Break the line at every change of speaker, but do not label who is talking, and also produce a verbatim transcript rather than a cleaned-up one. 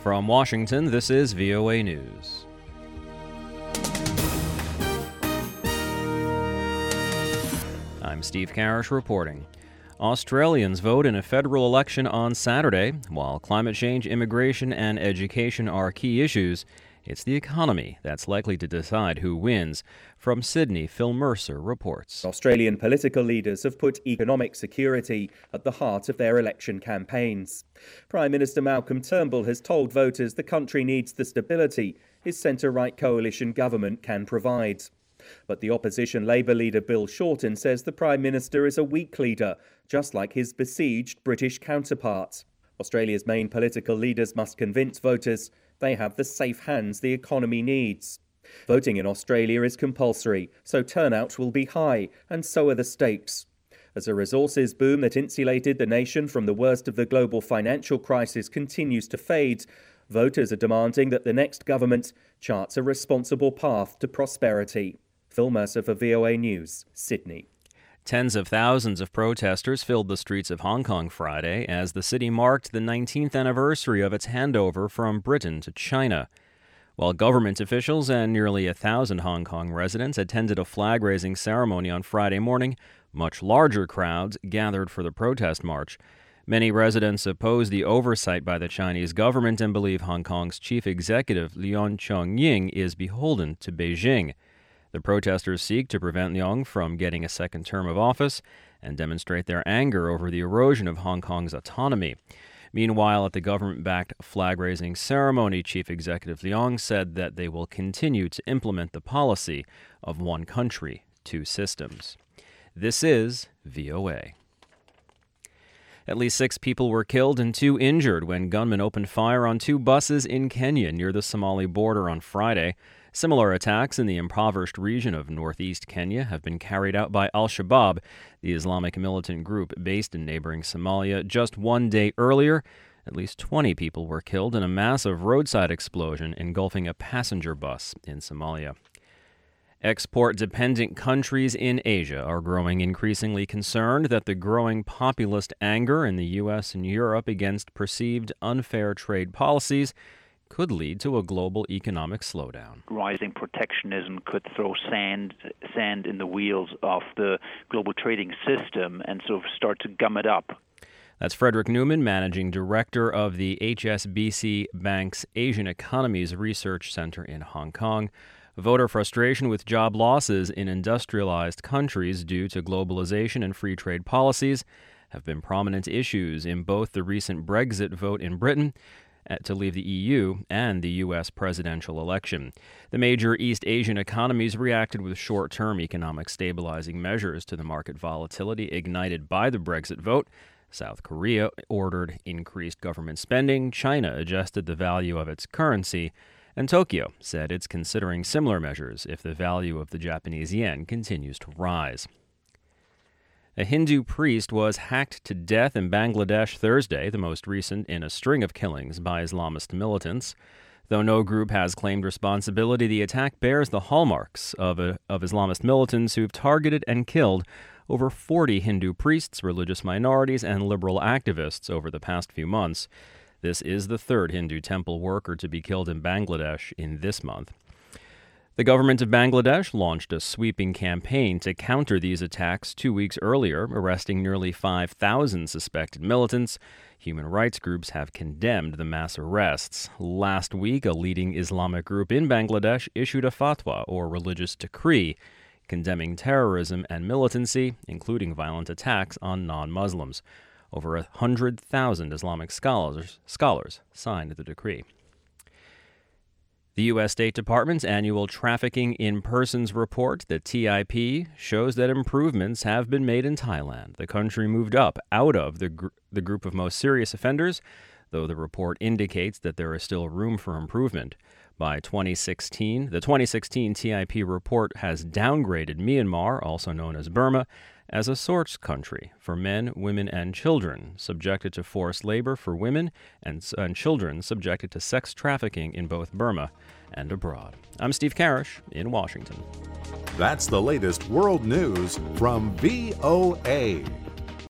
From Washington, this is V O A News. I'm Steve Karish reporting. Australians vote in a federal election on Saturday. While climate change, immigration, and education are key issues, it's the economy that's likely to decide who wins. From Sydney, Phil Mercer reports.
Australian political leaders have put economic security at the heart of their election campaigns. Prime Minister Malcolm Turnbull has told voters the country needs the stability his centre-right coalition government can provide. But the opposition Labour leader Bill Shorten says the Prime Minister is a weak leader, just like his besieged British counterpart. Australia's main political leaders must convince voters they have the safe hands the economy needs. Voting in Australia is compulsory, so turnout will be high, and so are the stakes. As a resources boom that insulated the nation from the worst of the global financial crisis continues to fade, voters are demanding that the next government charts a responsible path to prosperity. Phil Mercer for V O A News, Sydney.
Tens of thousands of protesters filled the streets of Hong Kong Friday as the city marked the nineteenth anniversary of its handover from Britain to China. While government officials and nearly a thousand Hong Kong residents attended a flag-raising ceremony on Friday morning, much larger crowds gathered for the protest march. Many residents oppose the oversight by the Chinese government and believe Hong Kong's chief executive, Leung Chun-ying, is beholden to Beijing. The protesters seek to prevent Leung from getting a second term of office and demonstrate their anger over the erosion of Hong Kong's autonomy. Meanwhile, at the government-backed flag-raising ceremony, Chief Executive Leung said that they will continue to implement the policy of one country, two systems. This is V O A. At least six people were killed and two injured when gunmen opened fire on two buses in Kenya near the Somali border on Friday. Similar attacks in the impoverished region of northeast Kenya have been carried out by Al-Shabaab, the Islamic militant group based in neighboring Somalia. Just one day earlier, at least twenty people were killed in a massive roadside explosion engulfing a passenger bus in Somalia. Export-dependent countries in Asia are growing increasingly concerned that the growing populist anger in the U S and Europe against perceived unfair trade policies could lead to a global economic slowdown.
Rising protectionism could throw sand sand in the wheels of the global trading system and sort of start to gum it up.
That's Frederick Newman, Managing Director of the H S B C Bank's Asian Economies Research Center in Hong Kong. Voter frustration with job losses in industrialized countries due to globalization and free trade policies have been prominent issues in both the recent Brexit vote in Britain to leave the E U and the U S presidential election. The major East Asian economies reacted with short-term economic stabilizing measures to the market volatility ignited by the Brexit vote. South Korea ordered increased government spending, China adjusted the value of its currency, and Tokyo said it's considering similar measures if the value of the Japanese yen continues to rise. A Hindu priest was hacked to death in Bangladesh Thursday, the most recent in a string of killings by Islamist militants. Though no group has claimed responsibility, the attack bears the hallmarks of, a, of Islamist militants who've targeted and killed over forty Hindu priests, religious minorities, and liberal activists over the past few months. This is the third Hindu temple worker to be killed in Bangladesh in this month. The government of Bangladesh launched a sweeping campaign to counter these attacks two weeks earlier, arresting nearly five thousand suspected militants. Human rights groups have condemned the mass arrests. Last week, a leading Islamic group in Bangladesh issued a fatwa, or religious decree, condemning terrorism and militancy, including violent attacks on non-Muslims. Over one hundred thousand Islamic scholars, scholars signed the decree. The U S State Department's annual Trafficking in Persons report, the T I P, shows that improvements have been made in Thailand. The country moved up out of the, gr- the group of most serious offenders, though the report indicates that there is still room for improvement. By twenty sixteen, the twenty sixteen T I P report has downgraded Myanmar, also known as Burma, as a source country for men, women, and children subjected to forced labor for women and, and children subjected to sex trafficking in both Burma and abroad. I'm Steve Karish in Washington.
That's the latest world news from V O A.